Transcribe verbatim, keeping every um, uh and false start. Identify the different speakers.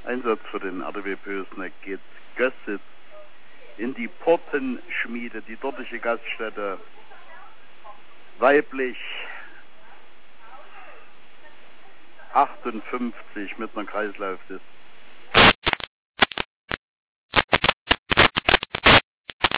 Speaker 1: Einsatz für den R D W Pösneck geht Gössitz in die Portenschmiede, die dortige Gaststätte, weiblich achtundfünfzig mit einer Kreislaufdistanz.